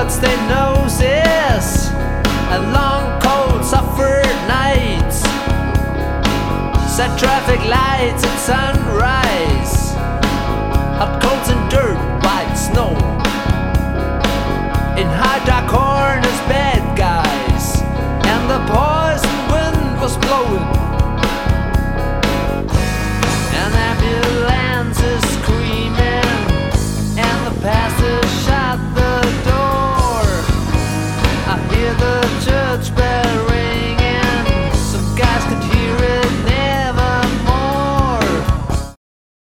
bloodstained noses and long cold suffered nights. Set traffic lights at sunrise. Hot